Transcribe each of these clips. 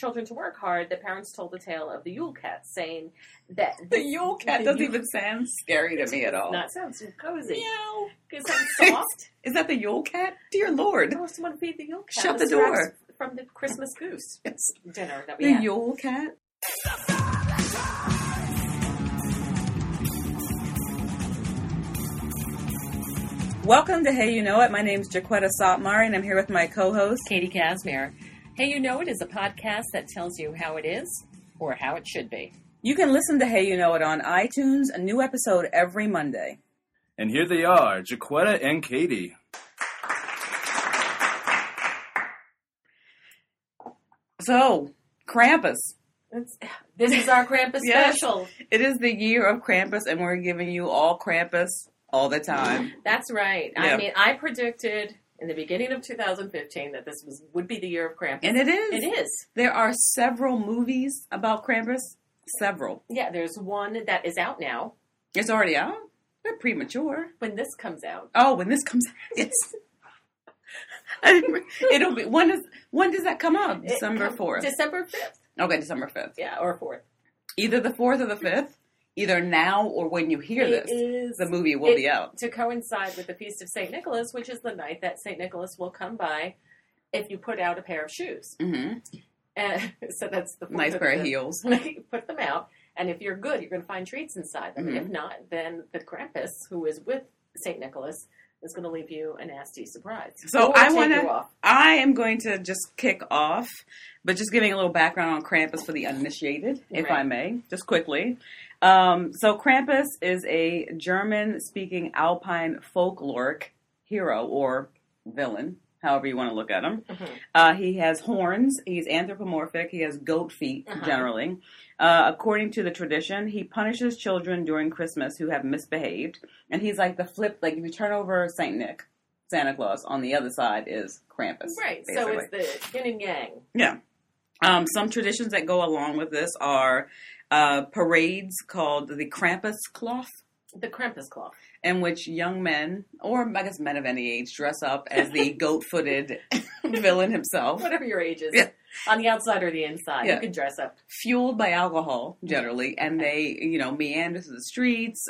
children to work hard, the parents told the tale of the Yule Cat, saying that... The Yule Cat doesn't even sound scary to me at all. That sounds cozy. Meow. It sounds soft. Is that the Yule Cat? Dear Lord. Oh, someone feed the Yule Cat. Shut the door. From the Christmas goose dinner that we The had. Yule Cat? Welcome to Hey You Know It. My name's Jaquetta Sotmari, and I'm here with my co-host, Katie Casimir. Hey You Know It is a podcast that tells you how it is or how it should be. You can listen to Hey You Know It on iTunes, a new episode every Monday. And here they are, Jaquetta and Katie. So, Krampus. This is our Krampus Yes. special. It is the year of Krampus, and we're giving you all Krampus all the time. That's right. Yeah. I mean, I predicted in the beginning of 2015 that this would be the year of Krampus. And it is. It is. There are several movies about Krampus. Several. Yeah, there's one that is out now. It's already out? They're premature. When this comes out. Oh, when this comes out. Yes. It'll be, when does that come out? December 4th. December 5th. Okay, December 5th. Yeah, or 4th. Either the 4th or the 5th. Either now or when you hear It this, is- the movie will be out. To coincide with the Feast of St. Nicholas, which is the night that St. Nicholas will come by if you put out a pair of shoes. Mm-hmm. And so that's the Nice pair of heels. You put them out, and if you're good, you're going to find treats inside them. Mhm. If not, then the Krampus, who is with St. Nicholas, is going to leave you a nasty surprise. So Or take you off. I am going to just kick off, but just giving a little background on Krampus for the uninitiated, if Right. I may, just quickly. So Krampus is a German-speaking Alpine folkloric hero or villain, however you want to look at him. Mhm. He has horns. He's anthropomorphic. He has goat feet, Uh-huh. generally. According to the tradition, he punishes children during Christmas who have misbehaved. And he's like the flip, like if you turn over Saint Nick, Santa Claus, on the other side is Krampus. Right, basically. so it's the yin and yang. Yeah. Some traditions that go along with this are parades called the Krampus cloth, The Krampus cloth. in which young men, or I guess men of any age, dress up as the goat-footed villain himself. Whatever your age is. Yeah. On the outside or the inside. Yeah. You can dress up. Fueled by alcohol, generally, and they, meander through the streets,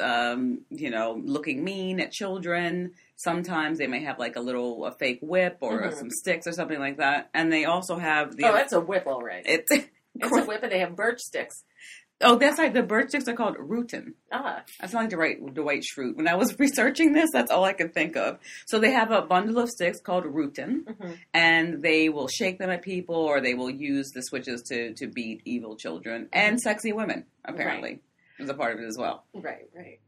looking mean at children. Sometimes they may have like a fake whip or Mhm. some sticks or something like that. And they also have the... Oh, that's a whip, all right. It's It's a whip, and they have birch sticks. Oh, that's right. The birch sticks are called rootin. Ah, That's not like Dwight Schrute. When I was researching this, that's all I could think of. So they have a bundle of sticks called rootin, mhm. and they will shake them at people, or they will use the switches to beat evil children and sexy women. Apparently, is a part of it as well. Right.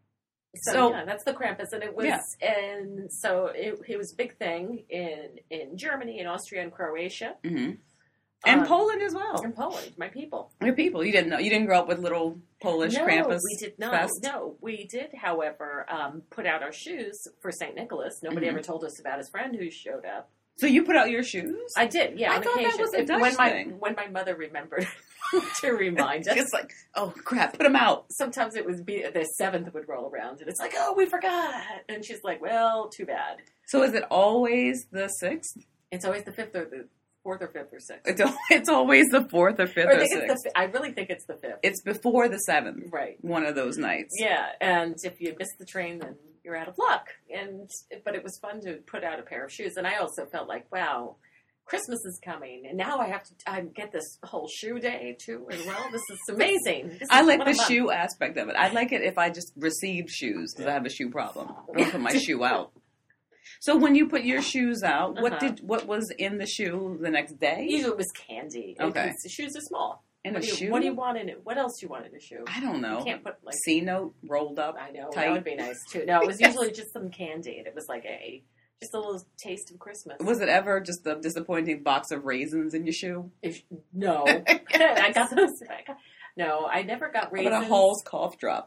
So- yeah, that's the Krampus, and it was, Yeah. and so it was a big thing in Germany, in Austria, and Croatia, Hmm And Um, Poland as well. and Poland. My people. Your people, you didn't know. You didn't grow up with little Polish No, Krampus. we did not. Fest? No, we did, however, put out our shoes for St. Nicholas. Nobody Mhm. ever told us about his friend who showed up. So you put out your shoes? I did, yeah. I on thought that occasion. was a Dutch when thing. when my mother remembered to remind us. It's like, oh crap, put them out. Sometimes it was the 7th would roll around, and it's like, oh, we forgot. And she's like, well, too bad. So is it always the 6th? It's always the 5th or the 4th or 5th or 6th. It's always the 4th or 5th Or I or think 6th. it's I really think it's the 5th. It's before the 7th. Right. One of those nights. Yeah, and if you miss the train, then you're out of luck. But it was fun to put out a pair of shoes, and I also felt like, wow, Christmas is coming, and now I have to get this whole shoe day too as well. This is amazing. This I is like what the I'm on. shoe aspect of it. I like it if I just received shoes because I have a shoe problem. I don't put my shoe out. So when you put your shoes out, what was in the shoe the next day? Usually it was candy. Okay. The shoes are small. In What a do you- shoe? What do you want in it? What else do you want in a shoe? I don't know. You can't put like. C note rolled up. I know tight. that would be nice too. No, it was usually just some candy, and it was like just a little taste of Christmas. Was it ever just a disappointing box of raisins in your shoe? No, I got those. No, I never got How raisins. about a Hall's cough drop?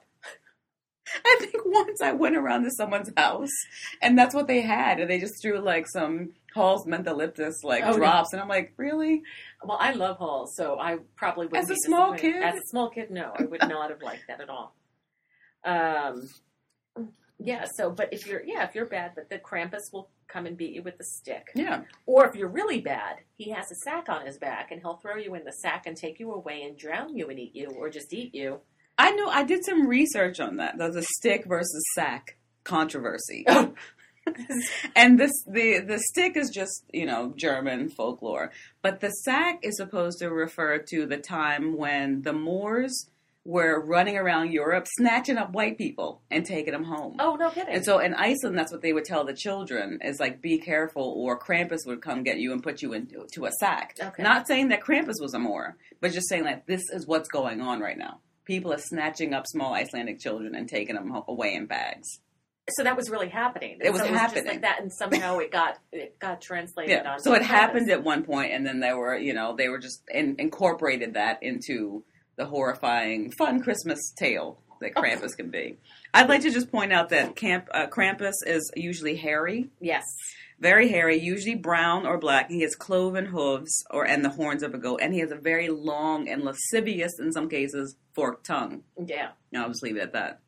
I think once I went around to someone's house, and that's what they had, and they just threw like some Hall's mentholyptus drops, and I'm like, really? Well, I love Halls, so I probably wouldn't. As a be small disappointed. kid? As a small kid, no, I would not have liked that at all. Yeah. So, but if you're bad, but the Krampus will come and beat you with the stick. Yeah. Or if you're really bad, he has a sack on his back, and he'll throw you in the sack and take you away and drown you and eat you, or just eat you. I know. I did some research on that. The stick versus sack controversy. And the stick is just, German folklore. But the sack is supposed to refer to the time when the Moors were running around Europe, snatching up white people and taking them home. Oh, no kidding. And so in Iceland, that's what they would tell the children, is like, be careful, or Krampus would come get you and put you into a sack. Okay. Not saying that Krampus was a Moor, but just saying that this is what's going on right now. People are snatching up small Icelandic children and taking them away in bags. So that was really happening. It was just happening like that, and somehow it got translated. Yeah. On. So it happened at one point, and then they were just incorporated that into the horrifying, fun Christmas tale that Krampus can be. I'd like to just point out that Krampus is usually hairy. Yes. Very hairy, usually brown or black. He has cloven hooves and the horns of a goat, and he has a very long and lascivious, in some cases, forked tongue. Yeah. No, I'll just leave it at that.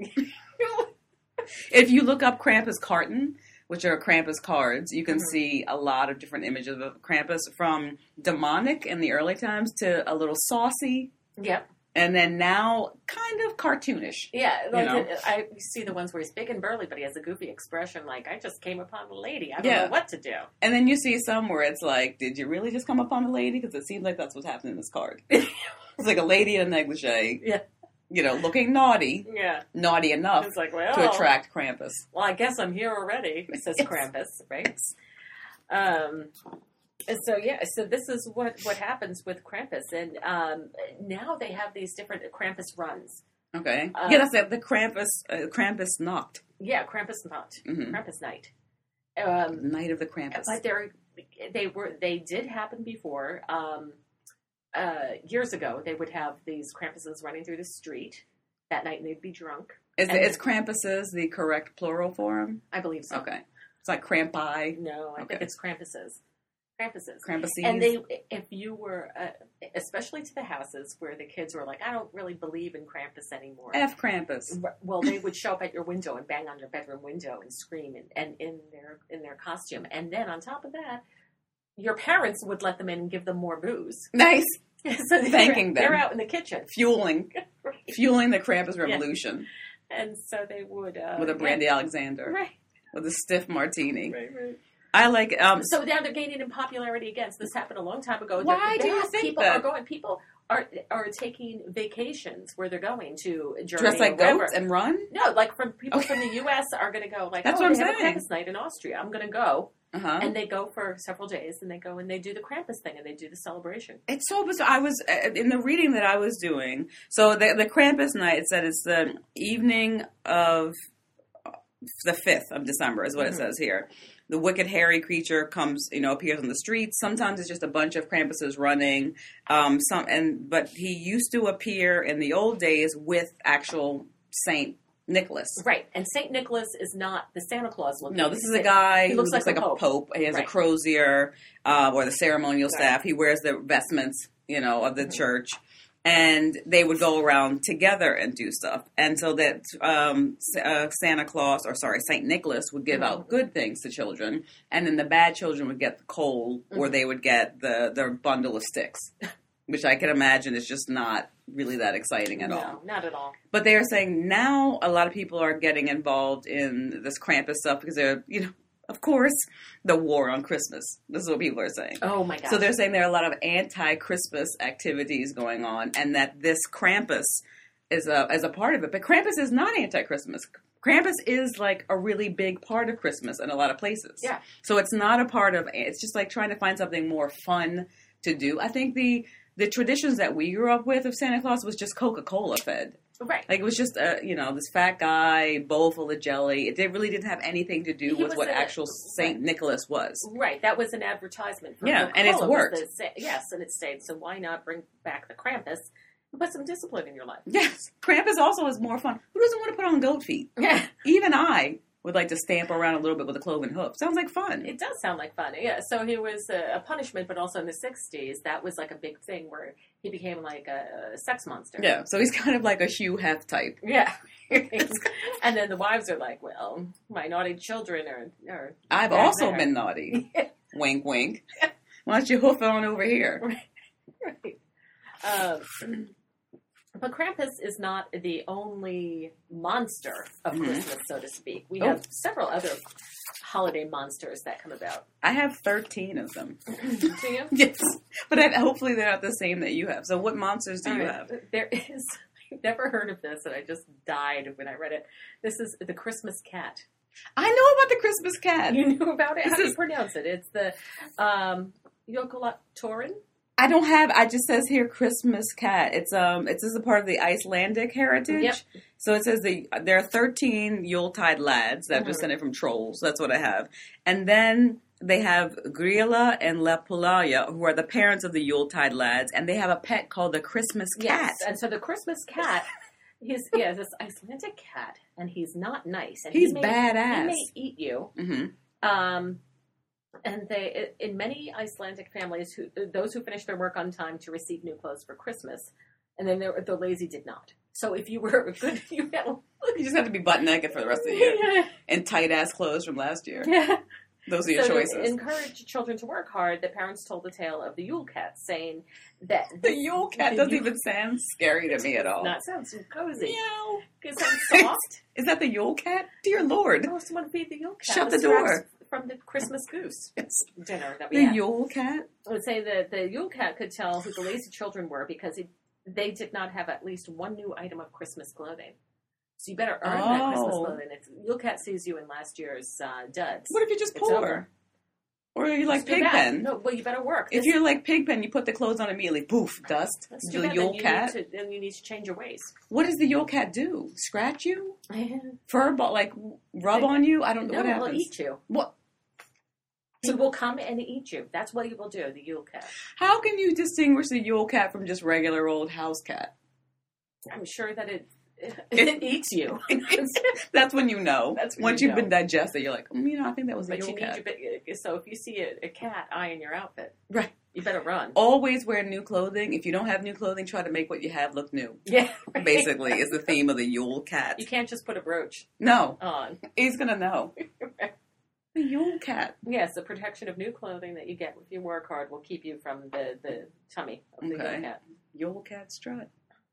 If you look up Krampus carton, which are Krampus cards, you can see a lot of different images of Krampus, from demonic in the early times to a little saucy. Yep. And then now, kind of cartoonish. Yeah, I see the ones where he's big and burly, but he has a goofy expression like, I just came upon a lady. I don't know what to do. And then you see some where it's like, did you really just come upon a lady? Because it seems like that's what's happening in this card. It's like a lady in a negligee. Yeah. Looking naughty. Yeah. Naughty enough it's like, to attract Krampus. Well, I guess I'm here already, says Krampus, right? So this is what happens with Krampus, and now they have these different Krampus runs. Okay. That's it. The Krampus Nacht. Yeah, Krampus Nacht. Mm-hmm. Krampus Night. Night of the Krampus. But they did happen before. Years ago, they would have these Krampuses running through the street that night, and they'd be drunk. Is Krampuses the correct plural form? I believe so. Okay. It's like Krampi. No, I think it's Krampuses. Krampuses. And if you were, especially to the houses where the kids were like, I don't really believe in Krampus anymore. F Krampus. Well, they would show up at your window and bang on your bedroom window and scream and in their costume. And then on top of that, your parents would let them in and give them more booze. Nice. So Thanking them. They're out in the kitchen. Fueling the Krampus revolution. Yeah. And so they would... with a Brandy Alexander. Right. With a stiff martini. Right. I like... so now they're gaining in popularity again. So this happened a long time ago. Why do you think people that? People are taking vacations where they're going to Germany. Dress like goats and run? No, like from people from the U.S. are going to go. Like, that's what I'm they have saying. a Krampus night in Austria. I'm going to go. Uh-huh. And they go for several days, and they go and they do the Krampus thing, and they do the celebration. It's so bizarre. I was, in the reading that I was doing, so the Krampus night, it said it's the evening of the 5th of December is what it says here. The wicked hairy creature appears on the streets. Sometimes it's just a bunch of Krampuses running. But he used to appear in the old days with actual Saint Nicholas. Right. And St. Nicholas is not the Santa Claus looking. No, this is a guy who looks like a pope. He has a crozier, or the ceremonial staff. He wears the vestments, of the church. And they would go around together and do stuff. And so that St. Nicholas would give out good things to children. And then the bad children would get the coal, or they would get their bundle of sticks. Which I can imagine is just not really that exciting at all. No, not at all. But they are saying now a lot of people are getting involved in this Krampus stuff because they're, of course, the war on Christmas. This is what people are saying. Oh, my gosh. So they're saying there are a lot of anti-Christmas activities going on, and that this Krampus is a part of it. But Krampus is not anti-Christmas. Krampus is like a really big part of Christmas in a lot of places. Yeah. So it's not a part of, it's just like trying to find something more fun to do. I think the traditions that we grew up with of Santa Claus was just Coca-Cola fed. Right. Like, it was just, this fat guy, bowl full of jelly. It really didn't have anything to do with what actual St. Nicholas was. Right. That was an advertisement for Coca-Cola. And it's worked. Yes, and it stayed. So why not bring back the Krampus and put some discipline in your life? Yes. Krampus also is more fun. Who doesn't want to put on goat feet? Yeah. Even I would like to stamp around a little bit with a cloven hoof. Sounds like fun. It does sound like fun. Yeah. So he was a punishment, but also in the 60s, that was like a big thing where he became like a sex monster. Yeah, so he's kind of like a Hugh Hef type. Yeah. And then the wives are like, well, my naughty children are I've back also there. been naughty. Wink, wink. Why don't you hoof it on over here? Right. But Krampus is not the only monster of Christmas, so to speak. We have several other holiday monsters that come about. I have 13 of them. Do you? Yes. But hopefully they're not the same that you have. So what monsters do you have? There is, I've never heard of this, and I just died when I read it. This is the Christmas cat. I know about the Christmas cat. You knew about it? How do you is- pronounce it? It's the Jokulatorin? I just says here Christmas cat. It's this is a part of the Icelandic heritage. Yep. So it says there are 13 Yuletide lads that are descended from trolls. That's what I have. And then they have Grilla and Lapulaya, who are the parents of the Yuletide lads, and they have a pet called the Christmas cat. Yes, and so the Christmas cat, this Icelandic cat, and he's not nice. And He's he badass. He may eat you. Mm-hmm. And they, in many Icelandic families, those who finish their work on time to receive new clothes for Christmas, and then the lazy did not. So if you were good, You just have to be butt naked for the rest of the year. And tight ass clothes from last year. Yeah. Those are your So choices. to encourage children to work hard, the parents told the tale of the Yule Cat, saying that The Yule cat doesn't even sound scary to me at all. Not sounds so cozy. Meow. It sounds soft. Is that the Yule cat? Dear Lord. Oh, someone feed the Yule Cat. Shut the with door. scraps from the Christmas goose It's dinner that we the had. Yule cat? I would say that the Yule Cat could tell who the lazy children were because they did not have at least one new item of Christmas clothing. So you better earn that Christmas Oh. clothing. If Yule Cat sees you in last year's duds, What if you're just it's poor? over. Or are you like It's too bad. Pigpen? No, well, you better work. If you're like Pigpen, you put the clothes on immediately. Poof, dust. That's too The bad. Yule Then cat. then you need to change your ways. What does the Yule cat do? Scratch you? Fur ball, like rub on you? I don't know No, what he'll happens. eat you. What? He will come and eat you. That's what he will do, the Yule Cat. How can you distinguish the Yule cat from just regular old house cat? I'm sure that it eats you. That's when you know. That's when Once you you've know. been digested, you're like, I think that was a But Yule you need cat. so if you see a cat eyeing your outfit, Right. you better run. Always wear new clothing. If you don't have new clothing, try to make what you have look new. Yeah, right. Basically, is the theme of the Yule cat. You can't just put a brooch No, on. he's gonna know. The Yule cat. Yes, the protection of new clothing that you get if you work hard will keep you from the tummy of the Okay. Yule Cat. Yule cat strut.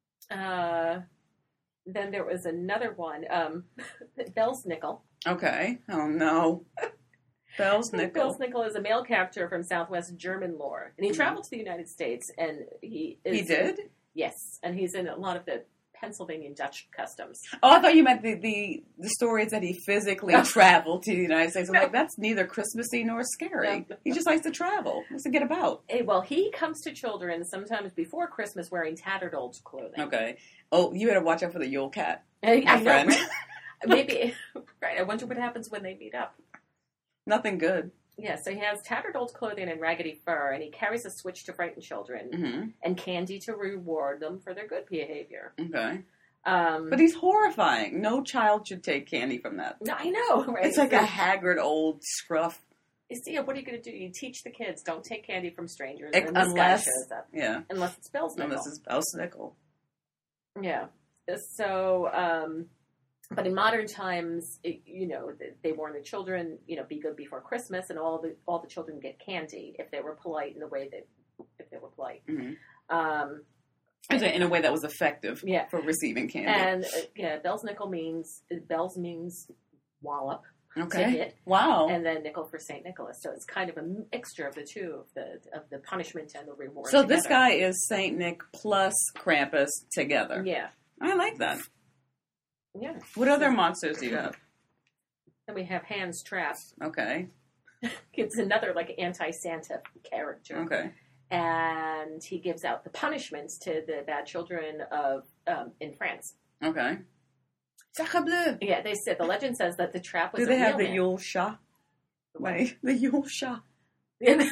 Then there was another one, Bell's Nickel. Okay. Oh no. Bell's nickel. Bell's Nickel is a male character from Southwest German lore, and he traveled to the United States, and he is... He did? Yes, and he's in a lot of the Pennsylvania Dutch customs. Oh, I thought you meant the stories that he physically traveled to the United States. I'm like, that's neither Christmassy nor scary. No. He just likes to travel. He likes to get about. Well, he comes to children sometimes before Christmas wearing tattered old clothing. Okay. Oh, you better watch out for the Yule cat. I My know, friend. right? Maybe, right, I wonder what happens when they meet up. Nothing good. Yeah, so he has tattered old clothing and raggedy fur, and he carries a switch to frighten children, Mm-hmm. and candy to reward them for their good behavior. Okay. But he's horrifying. No child should take candy from that. No, I know, right? It's like a haggard old scruff. You see, what are you going to do? You teach the kids, don't take candy from strangers Ex- when this guy unless- shows up. Yeah. Unless it's Bell's No, Nickel. this is Bell's nickel. Yeah. So, but in modern times, they warn the children, be good before Christmas, and all the children get candy if they were polite in the way that if they were polite. Mm-hmm. In a way that was effective Yeah. for receiving candy. And Bell's Nickel means wallop, Okay. to hit, Wow. and then nickel for Saint Nicholas. So it's kind of a mixture of the two, of the punishment and the reward. So this together. guy is Saint Nick plus Krampus together. Yeah. I like that. Yeah. What other monsters do you have? Then we have Hans Trapp. Okay. It's another anti-Santa character. Okay. And he gives out the punishments to the bad children of in France. Okay. Sacre bleu. Yeah, the legend says that the trap was Do they a have real the Yule Shah? Wait, the Yule Shah. man.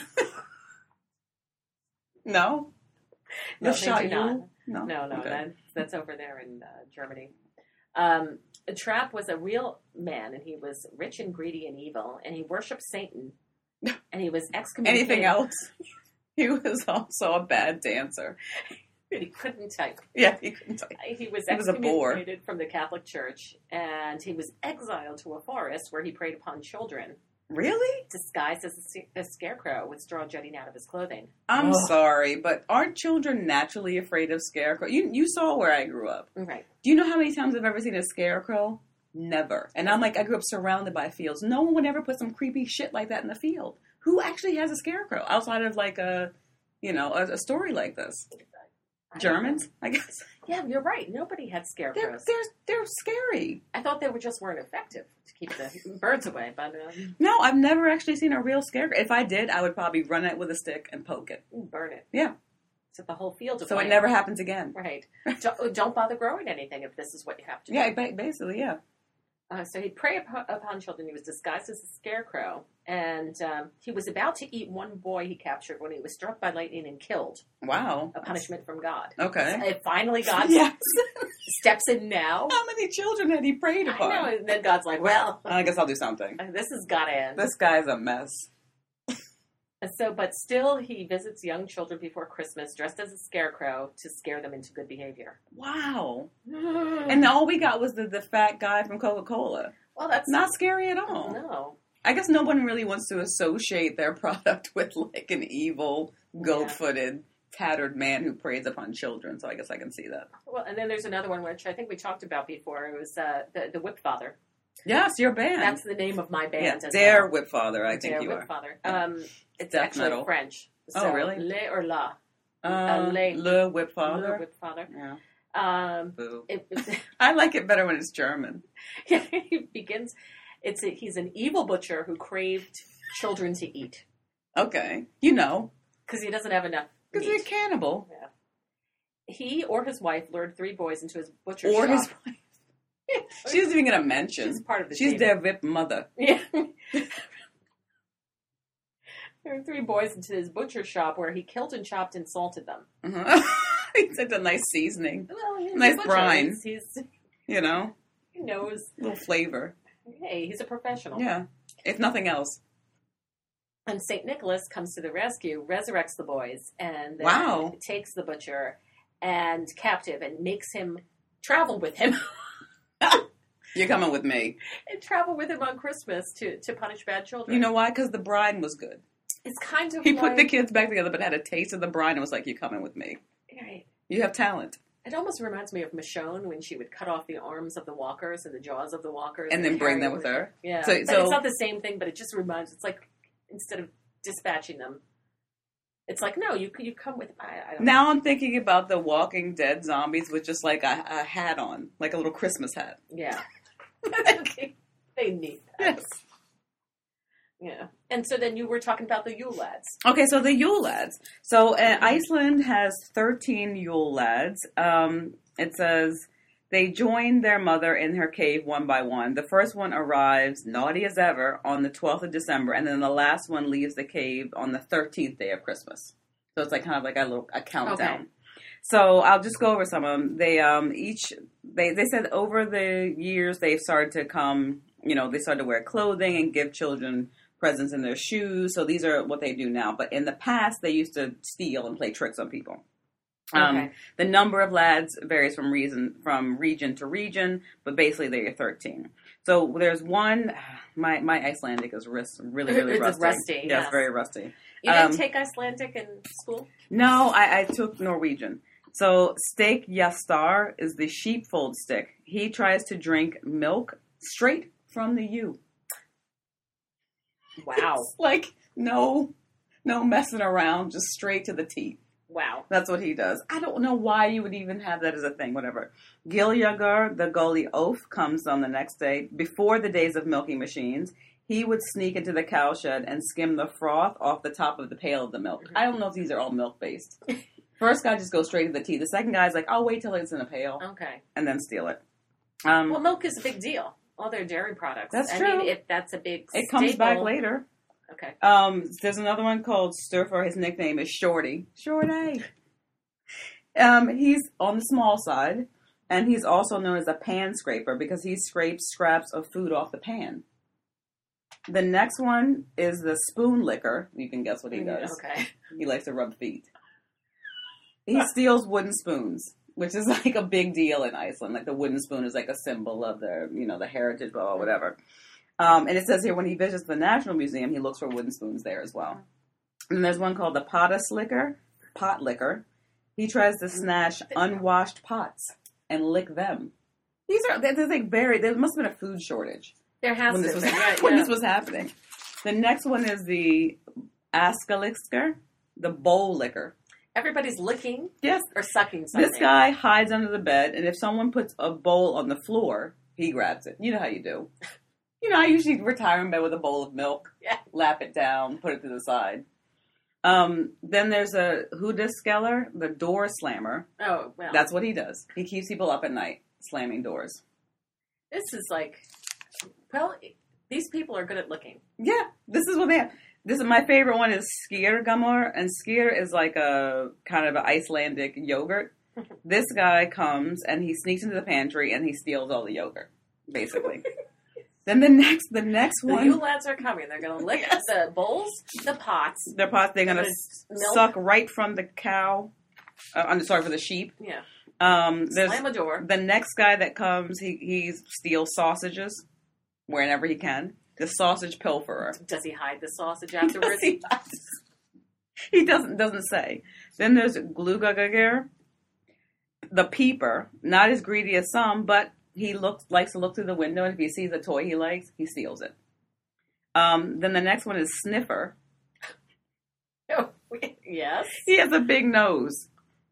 No? No, The Shah they do not. Yule? No. No, Okay. that's over there in Germany. Trapp was a real man, and he was rich and greedy and evil, and he worshipped Satan, and he was excommunicated. Anything else? He was also a bad dancer. He couldn't type. Yeah, he couldn't type. He was He was a bore. excommunicated from the Catholic Church, and he was exiled to a forest where he preyed upon children, Really? disguised as a scarecrow with straw jutting out of his clothing. I'm Ugh. sorry, but aren't children naturally afraid of scarecrow? You saw where I grew up. Right. Do you know how many times I've ever seen a scarecrow? Never. And I'm like, I grew up surrounded by fields. No one would ever put some creepy shit like that in the field. Who actually has a scarecrow outside of like a story like this? Germans, I guess. Yeah, you're right. Nobody had scarecrows. They're scary. I thought they just weren't effective to keep the birds away, but No, I've never actually seen a real scarecrow. If I did, I would probably run it with a stick and poke it. burn it. Yeah. Set the whole field So aflame. it never happens again. Right. Don't bother growing anything if this is what you have to do. Yeah, basically, yeah. So he'd prey upon children. He was disguised as a scarecrow, and he was about to eat one boy he captured when he was struck by lightning and killed. Wow. A punishment from God. Okay. And finally, God Yes. steps in now. How many children had he preyed I upon? know. And then God's like, well, I guess I'll do something. this has got to end. This guy's a mess. And so, but still, he visits young children before Christmas dressed as a scarecrow to scare them into good behavior. Wow. And And all we got was the fat guy from Coca-Cola. well, that's Not scary at all. No. I guess no one really wants to associate their product with like an evil, goat-footed, tattered man who preys upon children. So I guess I can see that. Well, and then there's another one which I think we talked about before. It was the Whip Father. Yes, your band. That's the name of my band. yeah, as Dare well. Whip Father, I think Dare you Whip are. Father. It's Death actually metal. French. Oh, So, really? Le or la. Le Whip Le Father. Whip Father. Yeah. Boo. It, I like it better when it's German. he begins. He's an evil butcher who craved children to eat Okay. You know. because he doesn't have enough Because meat. he's a cannibal. Yeah. He or his wife lured 3 boys into his butcher Or shop. his wife. She isn't even going to mention. She's part of the She's team. their Whip mother. Yeah. There were 3 boys into his butcher shop where he killed and chopped and salted them. He said a nice seasoning. Well, he's Nice a butcher. brine. He's You know? he knows. A little flavor. Hey, he's a professional. Yeah. If nothing else. And St. Nicholas comes to the rescue, resurrects the boys, and then Wow. takes the butcher and captive and makes him travel with him. You're coming with me. And travel with him on Christmas to punish bad children. You know why? Because the brine was good. it's kind of He like, put the kids back together but had a taste of the brine and was like, you're coming with me. Right. You have talent. It almost reminds me of Michonne when she would cut off the arms of the walkers and the jaws of the walkers. And then bring carry them with her. Yeah. So- but so- it's not the same thing, but it just reminds, it's like, instead of dispatching them, it's like, no, you come with, I don't know. Now I'm thinking about the Walking Dead zombies with just like a hat on. Like a little Christmas hat. Yeah. They need that. Yes. Yeah. And so then you were talking about the Yule lads. Okay, so the Yule lads. So Iceland has 13 Yule lads. It says they join their mother in her cave one by one. The first one arrives, naughty as ever, on the 12th of December, and then the last one leaves the cave on the 13th day of Christmas. So it's like kind of like a countdown. Okay. So I'll just go over some of them. They they said over the years they've started to come, they started to wear clothing and give children presents in their shoes. So these are what they do now. But in the past, they used to steal and play tricks on people. Okay. The number of lads varies from region to region, but basically they are 13. So there's one. My Icelandic is really It's rusty. rusty, Yeah, yes. it's very rusty. You didn't take Icelandic in school? No, I took Norwegian. So steak Jastar is the sheepfold stick. He tries to drink milk straight from the ewe. Wow. It's like no messing around, just straight to the teeth. Wow. That's what he does. I don't know why you would even have that as a thing, whatever. Giljagar, the Gully Oaf, comes on the next day. Before the days of milking machines, he would sneak into the cowshed and skim the froth off the top of the pail of the milk. I don't know if these are all milk-based. First guy just goes straight to the teeth. The second guy's like, I'll wait till it's in a pail Okay. and then steal it. Well, milk is a big deal. All their dairy products. That's I true. mean, if that's a big It comes back staple- later. Okay. There's another one called Sturfer. His nickname is Shorty. Shorty. He's on the small side. And he's also known as a pan scraper because he scrapes scraps of food off the pan. The next one is the spoon licker. You can guess what he does. Okay. He likes to rub feet. He steals wooden spoons, which is like a big deal in Iceland. Like the wooden spoon is like a symbol of the, the heritage, blah, blah, whatever. And it says here when he visits the National Museum, he looks for wooden spoons there as well. And there's one called the pot licker. He tries to snatch unwashed pots and lick them. There's like there must have been a food shortage. There has to be. When this was happening. The next one is the askalisker, the bowl licker. Everybody's licking Yes. or sucking something. This guy hides under the bed, and if someone puts a bowl on the floor, he grabs it. You know how you do. I usually retire in bed with a bowl of milk, lap it down, put it to the side. Then there's a hudaskeller, the door slammer. Oh, well. That's what he does. He keeps people up at night, slamming doors. This is like, well, these people are good at licking. Yeah, this is what they have. This is my favorite one is skýrgamur, and skyr is like a kind of an Icelandic yogurt. This guy comes and he sneaks into the pantry and he steals all the yogurt, basically. Then the next one. The Yule lads are coming. They're going to lick the bowls, the pots. They're going to suck right from the cow. I'm sorry, for the sheep. Yeah. Slam a door. The next guy that comes, he steals sausages wherever he can. The sausage pilferer. Does he hide the sausage afterwards? He doesn't say. Then there's glugagagir, the peeper. Not as greedy as some, but he likes to look through the window, and if he sees a toy he likes, he steals it. Then the next one is sniffer. Oh, yes. He has a big nose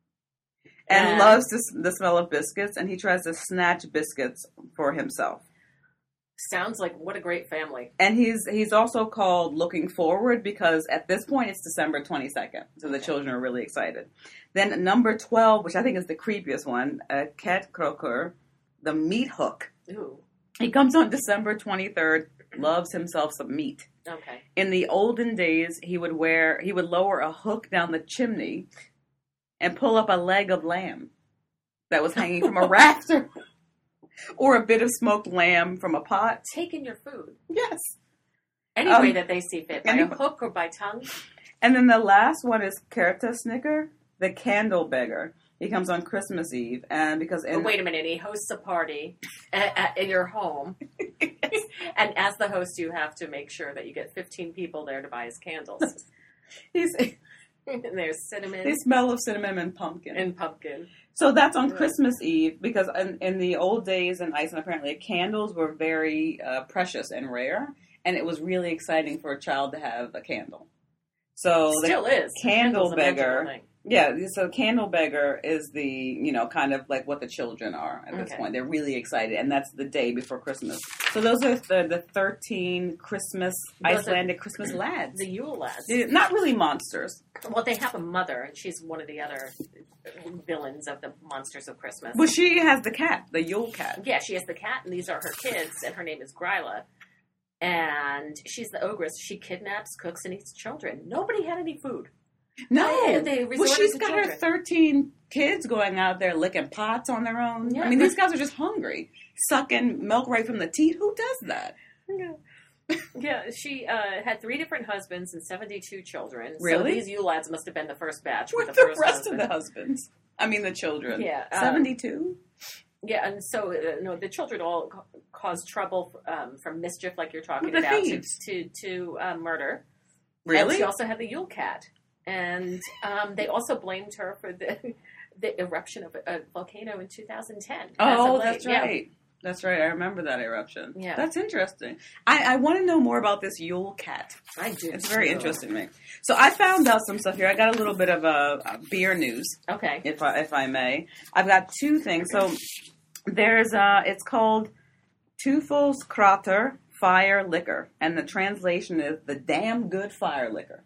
and loves the smell of biscuits, and he tries to snatch biscuits for himself. Sounds like what a great family. And he's also called Looking Forward because at this point it's December 22nd, so the children are really excited. Then number 12, which I think is the creepiest one, Ket Krokur, the meat hook. Ooh. He comes on December 23rd, loves himself some meat. Okay. In the olden days, he would lower a hook down the chimney and pull up a leg of lamb that was hanging from a rafter. Or a bit of smoked lamb from a pot. Taking your food. Yes. Any way that they see fit, by a hook or by tongue. And then the last one is Kertasnicker, the candle beggar. He comes on Christmas Eve, and because... wait a minute, he hosts a party in your home. And as the host, you have to make sure that you get 15 people there to buy his candles. And there's cinnamon. They smell of cinnamon and pumpkin. pumpkin. So that's on Christmas Eve, because in the old days in Iceland, apparently, candles were very precious and rare, and it was really exciting for a child to have a candle. So Still is. Candle beggar. Yeah, so candle beggar is the, kind of like what the children are at this point. They're really excited, and that's the day before Christmas. So those are the 13 Icelandic Christmas lads. The Yule lads. They're not really monsters. Well, they have a mother, and she's one of the other villains of the Monsters of Christmas. Well, she has the cat, the Yule cat. Yeah, she has the cat, and these are her kids, and her name is Gryla. And she's the ogress. She kidnaps, cooks, and eats children. Nobody had any food. No. They she's got children. her 13 kids going out there licking pots on their own. Yeah. I mean, these guys are just hungry. Sucking milk right from the teat. Who does that? Yeah, she had 3 different husbands and 72 children. Really? So these Yule lads must have been the first batch. What with the first rest husband. of the husbands? I mean, the children. Yeah. 72? Yeah, and so the children all cause trouble from mischief, like you're talking With the about, thieves. to murder. Really? And she also had the Yule cat. And they also blamed her for the eruption of a volcano in 2010. Oh, that's right. Yeah. That's right. I remember that eruption. Yeah. That's interesting. I want to know more about this Yule cat. I do. It's very interesting to me. So I found out some stuff here. I got a little bit of a beer news. Okay. If I may. I've got 2 things. So there's it's called Tufels Krater Fire Liquor. And the translation is the damn good fire liquor.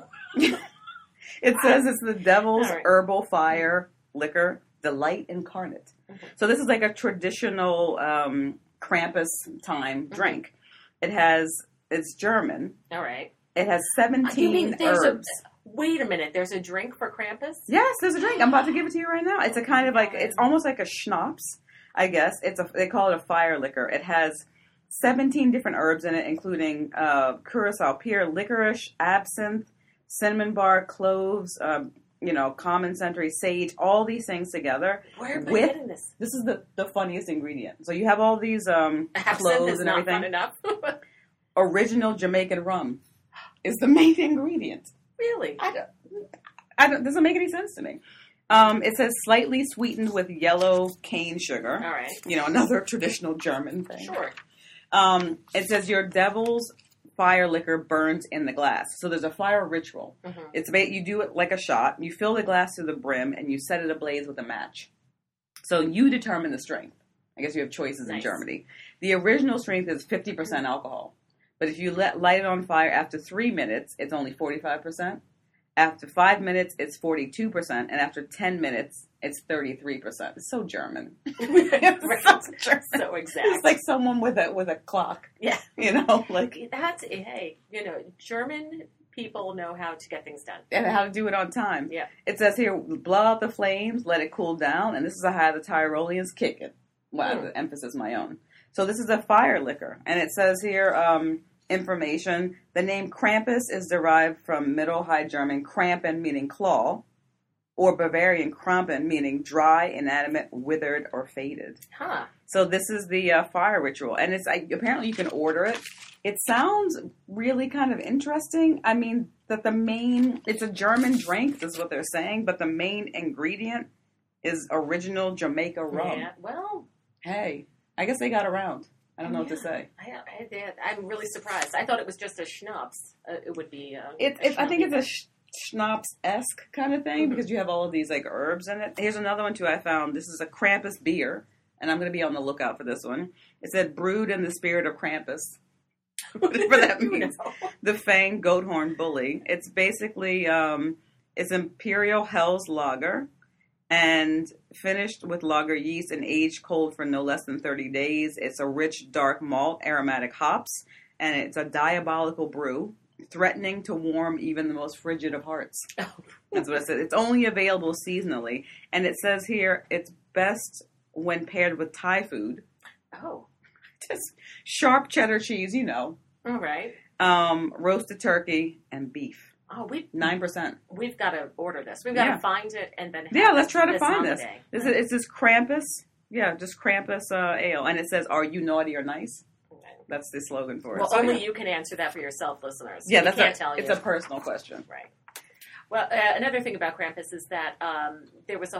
It says it's the devil's herbal fire liquor, delight incarnate. Okay. So this is like a traditional Krampus time drink. It's German. All right. It has 17 herbs. Wait a minute. There's a drink for Krampus? Yes, there's a drink. I'm about to give it to you right now. It's a kind of like, it's almost like a schnapps, I guess. They call it a fire liquor. It has 17 different herbs in it, including curacao, pear, licorice, absinthe, cinnamon bark, cloves, common century, sage, all these things together. Where am I getting this? This is the funniest ingredient. So you have all these Absinthe cloves is and not everything. fun enough. Original Jamaican rum is the main ingredient. Really? I don't. Doesn't make any sense to me. It says slightly sweetened with yellow cane sugar. All right. Another traditional German thing. Sure. It says your devil's fire liquor burns in the glass. So there's a fire ritual. Mm-hmm. It's you do it like a shot. You fill the glass to the brim and you set it ablaze with a match. So you determine the strength. I guess you have choices in Germany. The original strength is 50% alcohol. But if you light it on fire after 3 minutes, it's only 45%. After 5 minutes, it's 42%. And after 10 minutes, it's 33%. It's so German. So exact. It's like someone with a clock. Yeah. That's German people know how to get things done. And how to do it on time. Yeah. It says here, blow out the flames, let it cool down, and this is how the Tyroleans kick it. Well, the emphasis my own. So this is a fire liquor, and it says here, information, the name Krampus is derived from Middle High German Krampen, meaning claw, or Bavarian Krampen, meaning dry, inanimate, withered, or faded. Huh. So this is the fire ritual, and it's apparently you can order it. It sounds really kind of interesting. I mean, it's a German drink, is what they're saying, but the main ingredient is original Jamaica rum. Yeah, well. Hey, I guess they got around. I don't know what to say. I did. I'm really surprised. I thought it was just a schnapps. It would be. I think it's a schnapps-esque kind of thing because you have all of these herbs in it. Here's another one too I found. This is a Krampus beer, and I'm going to be on the lookout for this one. It said brewed in the spirit of Krampus. Whatever that means. The Fang Goathorn Bully. It's basically it's Imperial Hell's Lager. And finished with lager yeast and aged cold for no less than 30 days. It's a rich, dark malt, aromatic hops, and it's a diabolical brew, threatening to warm even the most frigid of hearts. Oh. That's what it says. It's only available seasonally. And it says here, it's best when paired with Thai food. Oh. Just sharp cheddar cheese, All right. Roasted turkey, and beef. Oh, 9%. We've got to order this. We've got to find it and then let's try to find this. Holiday. It's this Krampus. Yeah, just Krampus ale. And it says, are you naughty or nice? Okay. That's the slogan for it. Well, only you can answer that for yourself, listeners. Yeah, it's a personal question. Right. Well, another thing about Krampus is that there was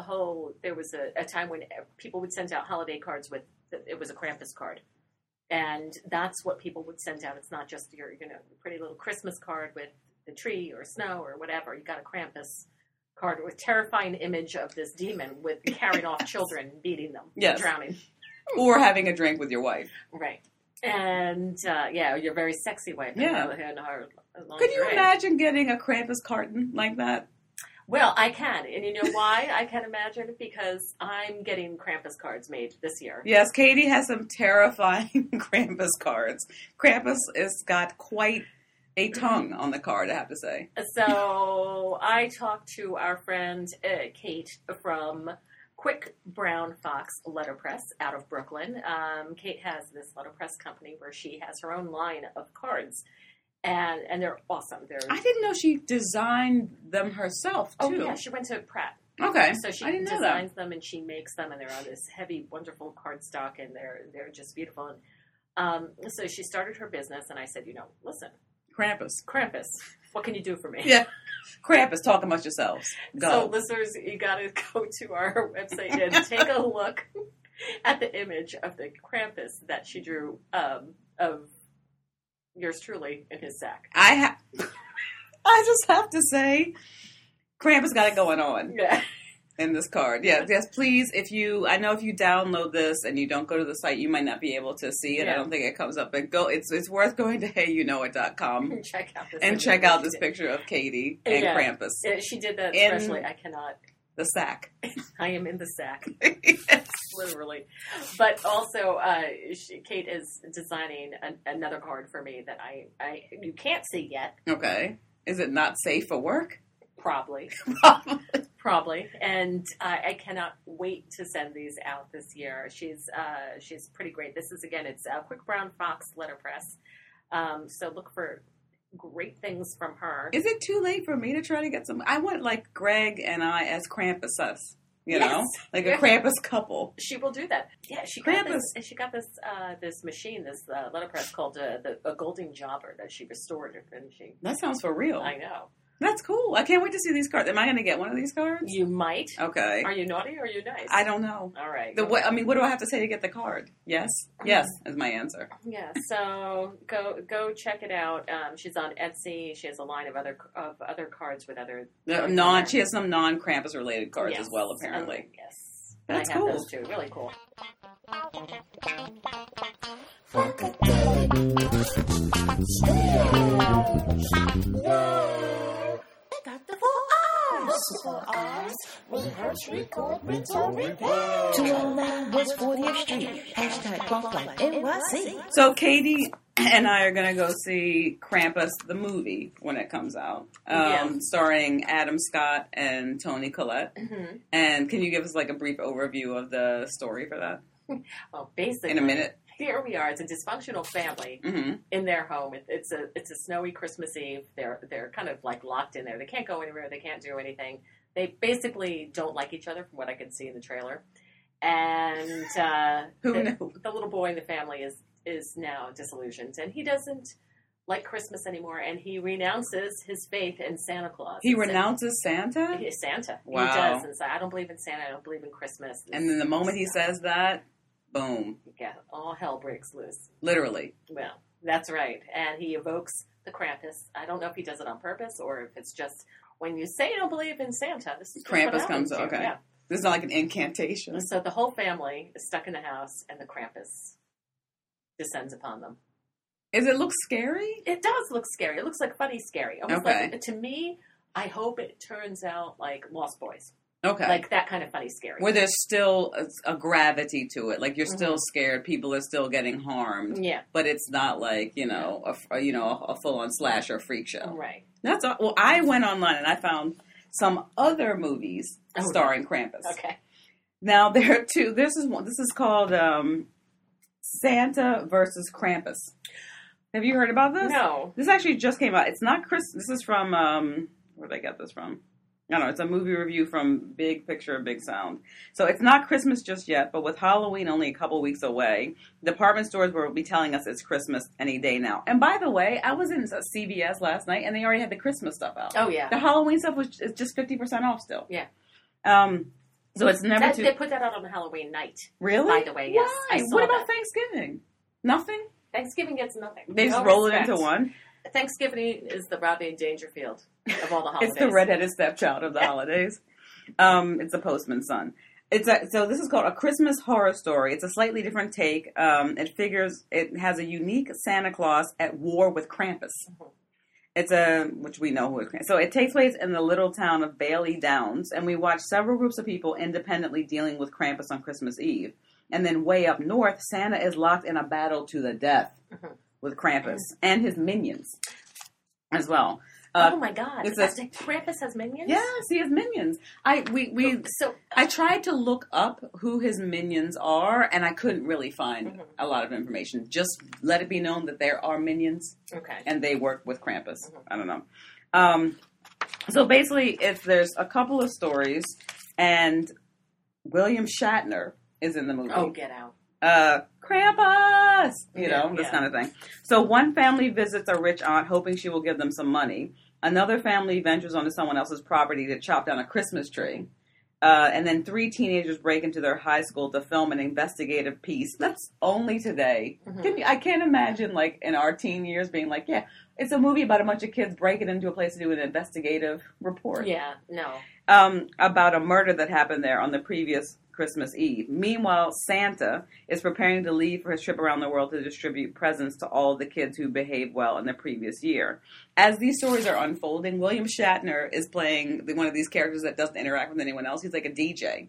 a time when people would send out holiday cards it was a Krampus card. And that's what people would send out. It's not just your pretty little Christmas card with the tree or snow or whatever. You got a Krampus card with terrifying image of this demon with carrying off children, beating them, drowning. Or having a drink with your wife. Right. And, your very sexy wife. Yeah. Could you imagine getting a Krampus carton like that? Well, I can. And you know why I can imagine? Because I'm getting Krampus cards made this year. Yes, Katie has some terrifying Krampus cards. Krampus has got quite a tongue on the card, I have to say. So I talked to our friend Kate from Quick Brown Fox Letterpress out of Brooklyn. Kate has this letterpress company where she has her own line of cards. And they're awesome. I didn't know she designed them herself, too. Oh, yeah. She went to Pratt. Okay. So she designs them and she makes them, and they're on this heavy, wonderful cardstock, and they're just beautiful. And so she started her business, and I said, listen. Krampus. What can you do for me? Yeah. Krampus, talk amongst yourselves. Go. So, listeners, you got to go to our website and take a look at the image of the Krampus that she drew of yours truly in his sack. I just have to say, Krampus got it going on. Yeah. In this card. Yes, please, if you download this and you don't go to the site, you might not be able to see it. Yeah. I don't think it comes up, but it's worth going to heyouknowit.com and check out this picture of Katie and Krampus. She did that especially. I cannot. The sack. I am in the sack. Yes. Literally. But also, Kate is designing another card for me that you can't see yet. Okay. Is it not safe for work? Probably. Probably. And I cannot wait to send these out this year. She's pretty great. This is, again, it's Quick Brown Fox letterpress. So look for great things from her. Is it too late for me to try to get some? I want like Greg and I as Krampus us. You Yes. know, like a Krampus couple. She will do that. Yeah, she got this this machine, this letterpress called a Golden Jobber that she restored, and she. That sounds for real. I know. That's cool. I can't wait to see these cards. Am I going to get one of these cards? You might. Okay. Are you naughty or are you nice? I don't know. All right. What do I have to say to get the card? Yes. Yes is my answer. Yeah. So go check it out. She's on Etsy. She has a line of other cards with other She has some non-Krampus related cards yes. as well, apparently. Yes. That's I have cool. those too. Really cool. For us, rehearse, record, rinse, or repair. 209 West 40th Street. Hashtag Bunklife NYC. So Katie and I are going to go see Krampus, the movie, when it comes out. Starring Adam Scott and Toni Collette. Mm-hmm. And can you give us like a brief overview of the story for that? Well, basically, In a minute. Here we are. It's a dysfunctional family in their home. It's a snowy Christmas Eve. They're kind of like locked in there. They can't go anywhere. They can't do anything. They basically don't like each other, from what I can see in the trailer. And knew? The little boy in the family is now disillusioned, and he doesn't like Christmas anymore. And he renounces his faith in Santa Claus. He renounces Santa? He's Santa. Wow. He does. And so I don't believe in Santa. I don't believe in Christmas. And then the moment he says that, boom. Yeah, all hell breaks loose. Literally. Well, that's right. And he evokes the Krampus. I don't know if he does it on purpose or if it's just when you say you don't believe in Santa, this is just Krampus what comes, happens here. okay. Yeah. This is not like an incantation. So the whole family is stuck in the house and the Krampus descends upon them. Does it look scary? It does look scary. It looks like funny scary. Almost Okay. like, to me, I hope it turns out like Lost Boys. Okay. Like that kind of funny scary. Where there's still a gravity to it. Like you're still scared. People are still getting harmed. Yeah. But it's not like, a full-on slasher freak show. Right. That's all. Well, I went online and I found some other movies starring Krampus. Okay. Now there are two. This is called Santa versus Krampus. Have you heard about this? No. This actually just came out. It's not Chris. This is from where did I get this from? I don't know. It's a movie review from Big Picture, Big Sound. So it's not Christmas just yet, but with Halloween only a couple weeks away, department stores will be telling us it's Christmas any day now. And by the way, I was in CVS last night, and they already had the Christmas stuff out. Oh, yeah. The Halloween stuff is just 50% off still. Yeah. So it's never too... They put that out on Halloween night. Really? By the way, yes. Why? I saw What about that. Thanksgiving? Nothing? Thanksgiving gets nothing. They just No roll respect. it into one? Thanksgiving is the Rodney Dangerfield of all the holidays. It's the redheaded stepchild of the holidays. It's a postman's son. So this is called A Christmas Horror Story. It's a slightly different take. It has a unique Santa Claus at war with Krampus. Which we know who is Krampus. So it takes place in the little town of Bailey Downs, and we watch several groups of people independently dealing with Krampus on Christmas Eve. And then way up north, Santa is locked in a battle to the death with Krampus and his minions as well. Oh my God! Krampus has minions. Yes, he has minions. I tried to look up who his minions are, and I couldn't really find a lot of information. Just let it be known that there are minions, and they work with Krampus. I don't know. So basically, there's a couple of stories, and William Shatner is in the movie. Oh, get out! Krampus! This kind of thing. So one family visits a rich aunt hoping she will give them some money. Another family ventures onto someone else's property to chop down a Christmas tree. And then 3 teenagers break into their high school to film an investigative piece. That's only today. I can't imagine, like, in our teen years being like, yeah, it's a movie about a bunch of kids breaking into a place to do an investigative report. Yeah, no. About a murder that happened there on the previous Christmas Eve. Meanwhile, Santa is preparing to leave for his trip around the world to distribute presents to all the kids who behaved well in the previous year. As these stories are unfolding, William Shatner is playing one of these characters that doesn't interact with anyone else. He's like a DJ.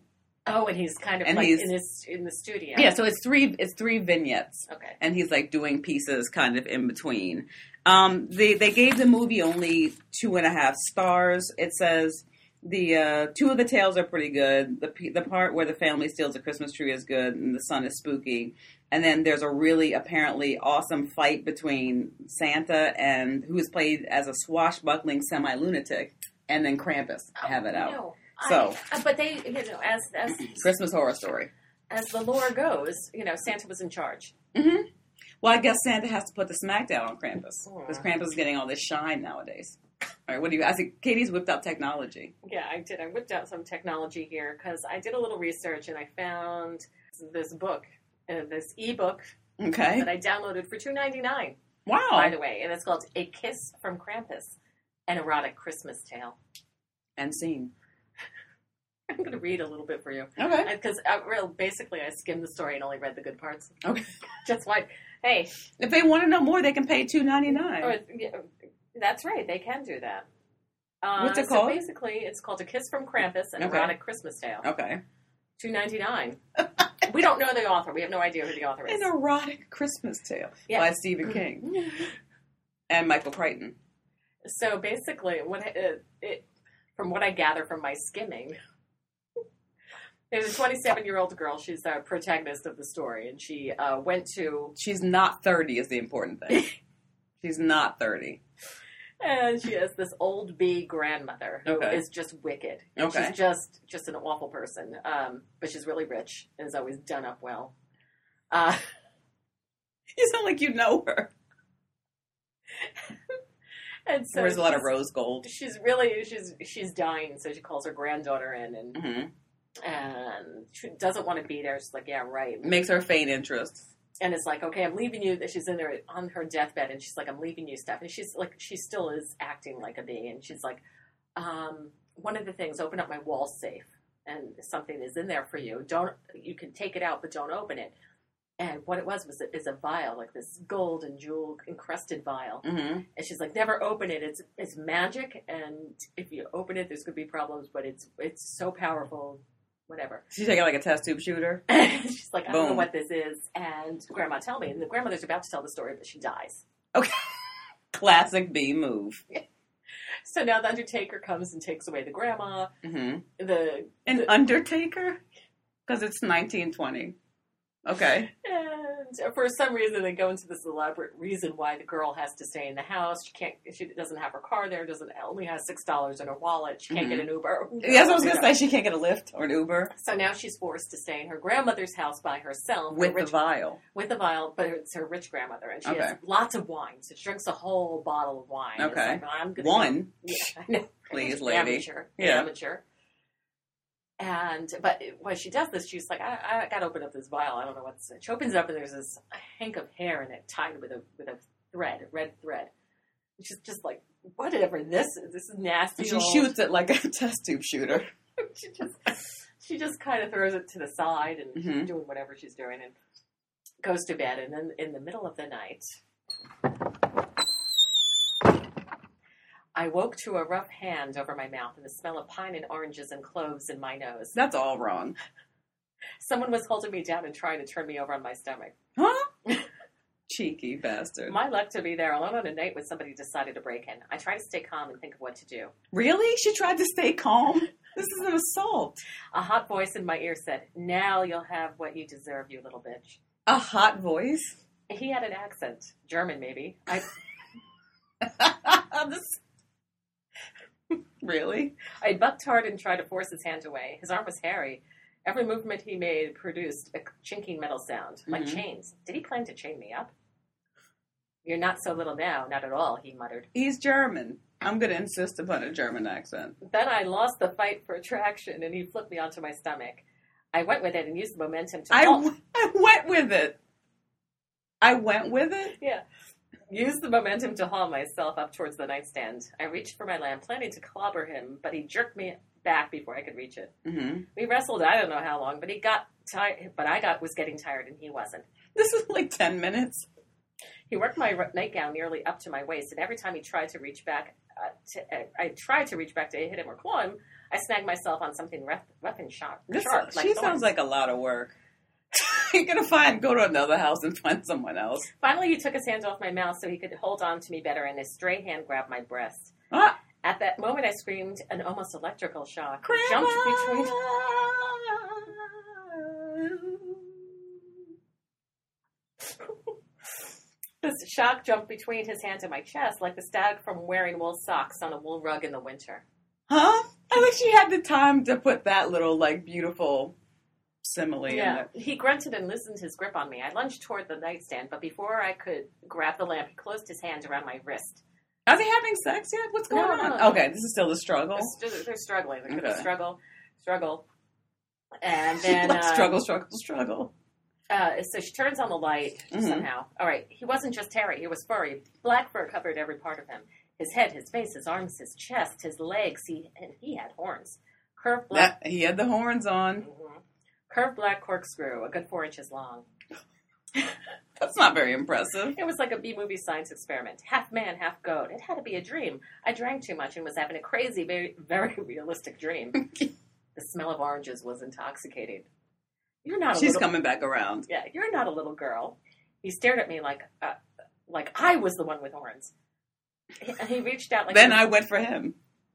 Oh, and he's kind of And like he's- in the studio. Yeah, so it's three vignettes. Okay. And he's like doing pieces kind of in between. They gave the movie only 2.5 stars. It says the two of the tales are pretty good. The part where the family steals a Christmas tree is good, and the son is spooky. And then there's a really apparently awesome fight between Santa and who is played as a swashbuckling semi-lunatic, and then Krampus. Have it out. No. So- but they, you know, as Christmas Horror Story. as the lore goes, you know, Santa was in charge. Mm-hmm. Well, I guess Santa has to put the smackdown on Krampus because Aw. Krampus is getting all this shine nowadays. All right, what do you? I think Katie's whipped out technology. Yeah, I did. I whipped out some technology here because I did a little research and I found this book, this ebook Okay. that I downloaded for $2.99. Wow. By the way, and it's called "A Kiss from Krampus: An Erotic Christmas Tale." And scene. I'm going to read a little bit for you Okay. because basically I skimmed the story and only read the good parts. Okay. Just like, hey, If they want to know more, they can pay $2.99. or, yeah, that's right, they can do that. What's it so called? basically, it's called "A Kiss from Krampus: An Okay. Erotic Christmas Tale." Okay. $2.99. We don't know the author. We have no idea who the author is. An erotic Christmas tale Yeah. by Stephen King and Michael Crichton. So basically, from what I gather from my skimming, there's a 27-year-old girl. She's the protagonist of the story, and she went to, She's not 30 is the important thing. She's not 30. and she has this old bee grandmother who Okay. is just wicked. And Okay. she's just an awful person, but she's really rich and is always done up well. You sound like you know her. And so There's a lot of she's- rose gold. she's dying, so she calls her granddaughter in, and Mm-hmm. she doesn't want to be there. She's like, yeah, right. Makes her feign interest. And it's like, okay, I'm leaving you. She's in there on her deathbed, and she's like, I'm leaving you stuff. And she's like, she still is acting like a bee, and she's like, one of the things, open up my wall safe, and something is in there for you. You can take it out, but don't open it. And what it was is a vial, like this gold and jewel encrusted vial. Mm-hmm. And she's like, never open it. It's magic, and if you open it, there's going to be problems. But it's so powerful, whatever. She's taking like a test tube shooter. She's like, I don't know Boom. what this is. And Grandma, tell me. And the grandmother's about to tell the story, but she dies. Okay. Classic B move. So now the Undertaker comes and takes away the grandma. Mm-hmm. The Undertaker? Because it's 1920. Okay. and for some reason they go into this elaborate reason why the girl has to stay in the house. She doesn't have her car there. Only has $6 in her wallet. She can't get an Uber. Yes, I was going to say she can't get a Lyft or an Uber. So now she's forced to stay in her grandmother's house by herself With the vial. with a vial, but it's her rich grandmother, and she Okay. has lots of wine. So she drinks a whole bottle of wine. It's Okay. like, well, I'm gonna One? go- Yeah, I know. Please, lady. Amateur. Yeah. Amateur. But when she does this, she's like, I got to open up this vial. I don't know what's. She opens it up, and there's this hank of hair in it tied with a thread, a red thread. And she's just like, whatever this is. This is nasty. She old- shoots it like a test tube shooter. she just kind of throws it to the side and Mhm. she's doing whatever she's doing and goes to bed. And then in the middle of the night, I woke to a rough hand over my mouth and the smell of pine and oranges and cloves in my nose. That's all wrong. Someone was holding me down and trying to turn me over on my stomach. Huh? Cheeky bastard. My luck to be there alone on a night when somebody decided to break in. I tried to stay calm and think of what to do. Really? She tried to stay calm? This is an assault. A hot voice in my ear said, "Now you'll have what you deserve, you little bitch." A hot voice? He had an accent. German, maybe. Really? I bucked hard and tried to force his hand away. His arm was hairy. Every movement he made produced a chinking metal sound, like Mhm. chains. Did he plan to chain me up? "You're not so little now, not at all," he muttered. He's German. I'm going to insist upon a German accent. Then I lost the fight for attraction, and he flipped me onto my stomach. I went with it and used the momentum to I went with it. I went with it? Yeah. Used the momentum to haul myself up towards the nightstand. I reached for my lamp, planning to clobber him, but he jerked me back before I could reach it. Mm-hmm. We wrestled I don't know how long, but he got tired. But I was getting tired, and he wasn't. This was like 10 minutes. He worked my nightgown nearly up to my waist, and every time he tried to reach back, I tried to reach back to hit him or claw him, I snagged myself on something rough and sharp. She sounds like a lot of work. You're going to go to another house and find someone else. Finally, he took his hands off my mouth so he could hold on to me better, and his stray hand grabbed my breast. Ah. At that moment, I screamed an almost electrical shock. Grandma! Jumped between... This shock jumped between his hands and my chest like the stag from wearing wool socks on a wool rug in the winter. Huh? I think she had the time to put that little, beautiful simile in there. He grunted and loosened his grip on me. I lunged toward the nightstand, but before I could grab the lamp, he closed his hands around my wrist. Are they having sex yet? What's going on? No. Okay, this is still the struggle. They're struggling. They're going to struggle. And Then, then... struggle. So she turns on the light somehow. All right, he wasn't just hairy. He was furry. Black fur covered every part of him. His head, his face, his arms, his chest, his legs. He had horns. Curved black... He had the horns on. Mm-hmm. Curved black corkscrew, a good 4 inches long. That's not very impressive. It was like a B-movie science experiment. Half man, half goat. It had to be a dream. I drank too much and was having a crazy, very, very realistic dream. The smell of oranges was intoxicating. She's coming back around. Yeah, you're not a little girl. He stared at me like I was the one with horns. He reached out like... Then I went for him.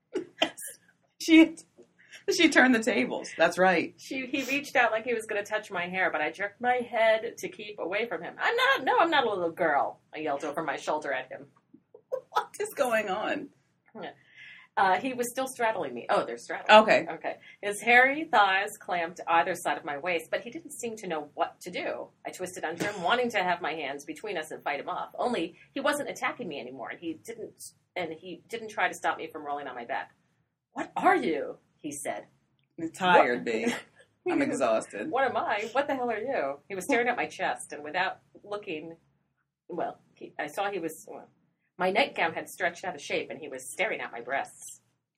She turned the tables. That's right. He reached out like he was going to touch my hair, but I jerked my head to keep away from him. I'm not a little girl, I yelled over my shoulder at him. What is going on? He was still straddling me. Oh, they're straddling. Okay. His hairy thighs clamped either side of my waist, but he didn't seem to know what to do. I twisted under him, wanting to have my hands between us and fight him off. Only he wasn't attacking me anymore, and he didn't try to stop me from rolling on my back. "What are you?" he said. I'm tired, babe. I'm exhausted. What am I? What the hell are you? He was staring at my chest, and without looking, I saw he was... my nightgown had stretched out of shape, and he was staring at my breasts.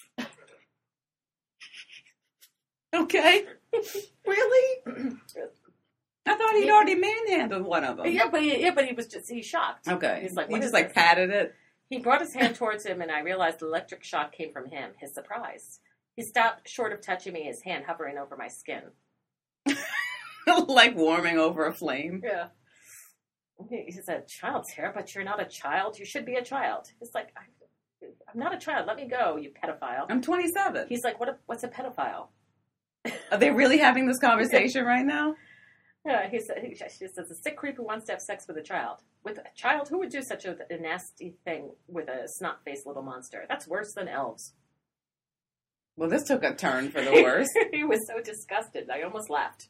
Okay. Really? I thought he'd already manhandled one of them. Yeah, but he's shocked. Okay. He's like, he just patted it. He brought his hand towards him, and I realized the electric shock came from him, his surprise. He stopped short of touching me, his hand hovering over my skin. Like warming over a flame. Yeah. He said, "Child's hair, but you're not a child. You should be a child." He's like, "I'm not a child. Let me go, you pedophile." I'm 27. He's like, what's a pedophile? Are they really having this conversation right now? Yeah, she says, "A sick creep who wants to have sex with a child. With a child? Who would do such a nasty thing with a snot-faced little monster? That's worse than elves." Well, this took a turn for the worse. He was so disgusted. I almost laughed.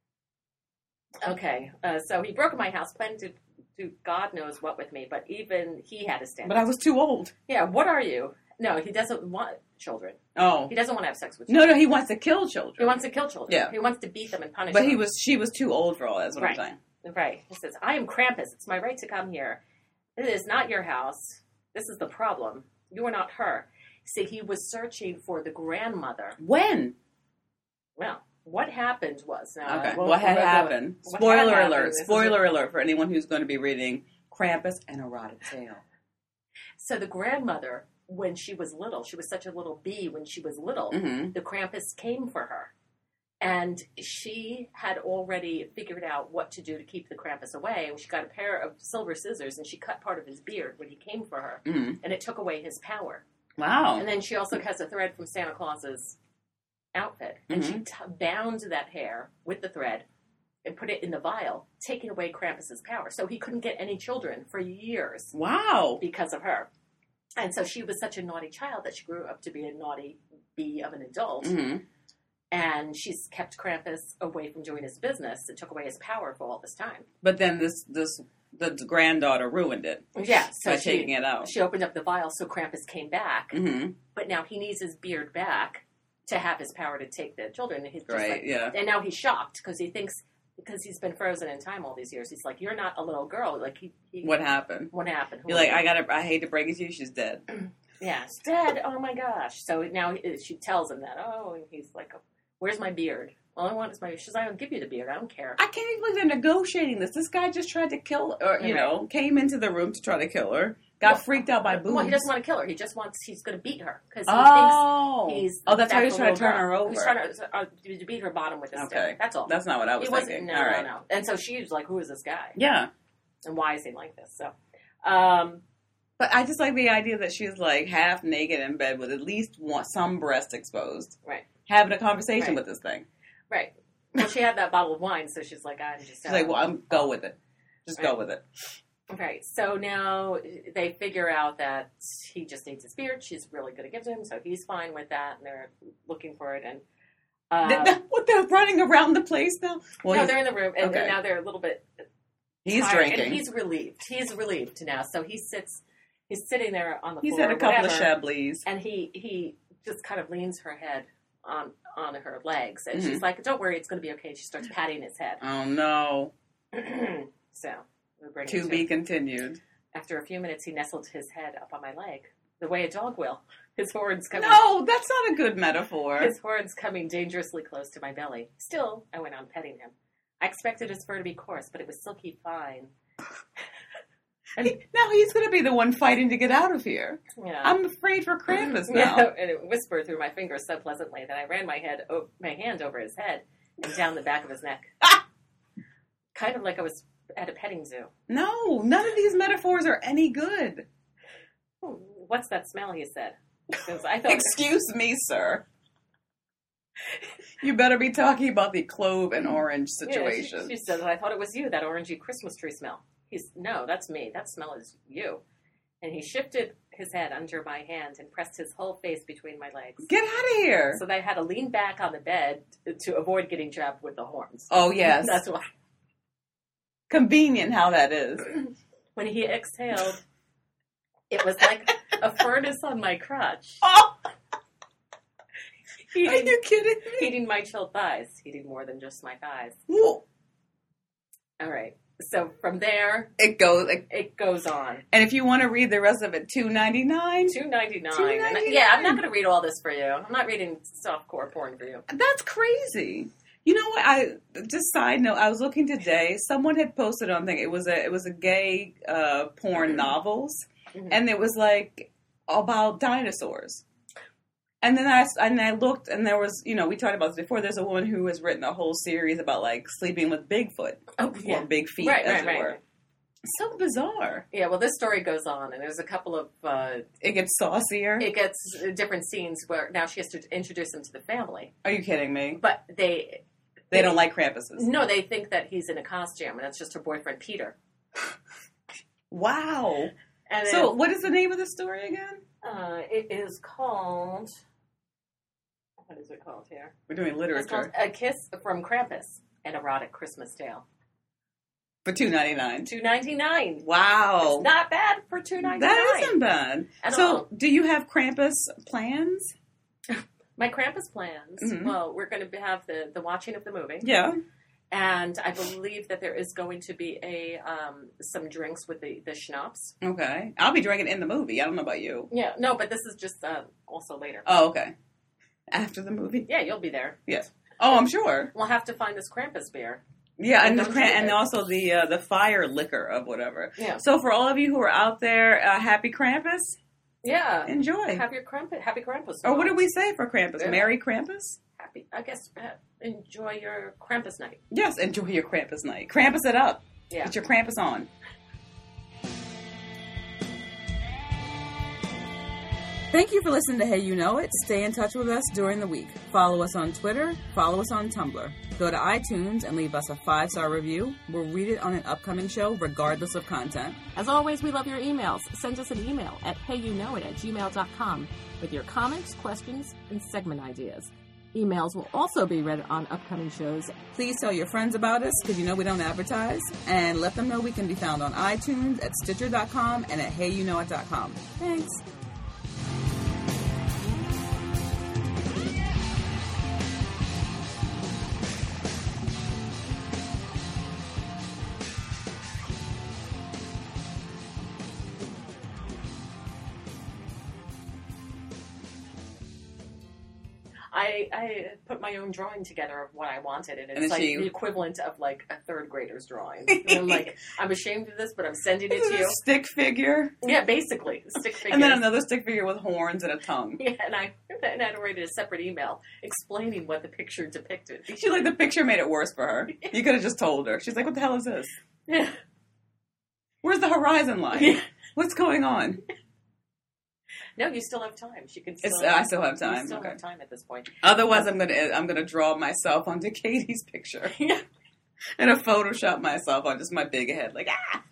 Okay, so he broke in my house, planned to do God knows what with me, but even he had a stand. But I was too old. Yeah, what are you? No, he doesn't want children. Oh. He doesn't want to have sex with children. No, he wants to kill children. He wants to kill children. Yeah. He wants to beat them and punish them. But she was too old for all that, is what I'm saying. Right. He says, "I am Krampus. It's my right to come here. It is not your house. This is the problem. You are not her." See, he was searching for the grandmother. When? Well, what happened was... okay, what had happened? Spoiler alert. Spoiler alert for anyone who's going to be reading Krampus, an erotic tale. So the grandmother, when she was little, she was such a little bee when she was little, the Krampus came for her. And she had already figured out what to do to keep the Krampus away. And she got a pair of silver scissors, and she cut part of his beard when he came for her. And it took away his power. Wow. And then she also has a thread from Santa Claus's outfit. And she bound that hair with the thread and put it in the vial, taking away Krampus's power. So he couldn't get any children for years. Wow. Because of her. And so she was such a naughty child that she grew up to be a naughty bee of an adult. And she's kept Krampus away from doing his business. It took away his power for all this time. But then the granddaughter ruined it. Yeah. So by taking it out. She opened up the vial so Krampus came back. But now he needs his beard back to have his power to take the children. And he's just And now he's shocked because he thinks, because he's been frozen in time all these years, he's like, "You're not a little girl." Like what happened? What happened? You're like, I hate to break it to you, she's dead. Yeah, she's dead. Oh my gosh. So now she tells him that. Oh, and he's like, "Where's my beard?" All I want is my... She's like, I'll give you the beard. I don't care. I can't even believe they're negotiating this. This guy just tried to kill her, or, you know, came into the room to try to kill her. Got freaked out by boobs. Well, he doesn't want to kill her. He just wants... He's going to beat her. Because he thinks he's... Oh, that's why he's trying to turn her over. He's trying to beat her bottom with a stick. That's all. That's not what I was thinking. No, no. And so she's like, who is this guy? Yeah. And why is he like this? So... But I just like the idea that she's like half naked in bed with at least some breast exposed. Right. Having a conversation with this thing. Right. Well, she had that bottle of wine, so she's like, I'm just... She's like, well, go with it. Just go with it. Okay, so now they figure out that he just needs his beard. She's really going to give it to him, so he's fine with that, and they're looking for it. And what, they're running around the place now? Well, no, they're in the room, and now they're a little bit He's tired, drinking. and he's relieved now. So he's sitting there on the floor. He's had a couple of Chablis. And he just kind of leans her head on her legs. And she's like, don't worry, it's going to be okay. She starts patting his head. Oh, no. So, we're bringing to be continued. After a few minutes, he nestled his head up on my leg, the way a dog will. His horns coming... No, that's not a good metaphor. His horns coming dangerously close to my belly. Still, I went on petting him. I expected his fur to be coarse, but it was silky fine. Now he's going to be the one fighting to get out of here. Yeah. I'm afraid for Krampus now. Yeah, and it whispered through my fingers so pleasantly that I ran my hand over his head and down the back of his neck. Kind of like I was at a petting zoo. No, none of these metaphors are any good. What's that smell, he said. I thought, excuse me, sir. You better be talking about the clove and orange situation. Yeah, she said, I thought it was you, that orangey Christmas tree smell. No, that's me. That smell is you. And he shifted his head under my hand and pressed his whole face between my legs. Get out of here. So they had to lean back on the bed to avoid getting jabbed with the horns. Oh, yes. That's why. Convenient how that is. When he exhaled, it was like a furnace on my crotch. Oh! Are you kidding me? Heating my chilled thighs. Heating more than just my thighs. Whoa. All right. So from there, it goes on. And if you want to read the rest of it, $2.99. $2.99. Yeah, I'm not going to read all this for you. I'm not reading softcore porn for you. That's crazy. You know what? Just side note. I was looking today. Someone had posted on thing. It was a gay porn novels, and it was like about dinosaurs. And then I looked, and there was, we talked about this before. There's a woman who has written a whole series about like sleeping with Bigfoot, or big feet, as it were. So bizarre. Yeah, well, this story goes on, and there's a couple of... it gets saucier. It gets different scenes where now she has to introduce them to the family. Are you kidding me? But they don't like Krampuses. No, they think that he's in a costume, and that's just her boyfriend, Peter. Wow. And so what is the name of the story again? It is called... What is it called here? We're doing literature. It's called A Kiss from Krampus, an erotic Christmas tale. For $2.99. $2.99. Wow. It's not bad for $2.99. That isn't bad. So, do you have Krampus plans? My Krampus plans? Mm-hmm. Well, we're going to have the watching of the movie. Yeah. And I believe that there is going to be some drinks with the schnapps. Okay. I'll be drinking in the movie. I don't know about you. Yeah. No, but this is just also later. Oh, okay. After the movie? Yeah, you'll be there. Yes. Oh, I'm sure. We'll have to find this Krampus beer. Yeah, and also the fire liquor of whatever. Yeah. So for all of you who are out there, happy Krampus. Yeah. Enjoy. Happy Krampus. Or what do we say for Krampus? Yeah. Merry Krampus? Happy. I guess enjoy your Krampus night. Yes, enjoy your Krampus night. Krampus it up. Yeah. Get your Krampus on. Thank you for listening to Hey You Know It. Stay in touch with us during the week. Follow us on Twitter. Follow us on Tumblr. Go to iTunes and leave us a 5-star review. We'll read it on an upcoming show, regardless of content. As always, we love your emails. Send us an email at heyyouknowit@gmail.com with your comments, questions, and segment ideas. Emails will also be read on upcoming shows. Please tell your friends about us, because we don't advertise. And let them know we can be found on iTunes, at Stitcher.com, and at heyyouknowit.com. Thanks. I put my own drawing together of what I wanted, and it's then like she- the equivalent of like a third grader's drawing. And I'm like, I'm ashamed of this, but I'm sending it to you. Stick figure. Yeah, basically, stick figure. And then another stick figure with horns and a tongue. Yeah, and I had to write a separate email explaining what the picture depicted. She's like, the picture made it worse for her. You could have just told her. She's like, what the hell is this? Yeah. Where's the horizon line? Yeah. What's going on? No, you still have time. She can still. I still have You time. still Okay. have time at this point. Otherwise, I'm gonna draw myself onto Katie's picture. Yeah. And Photoshop myself on just my big head, like, ah!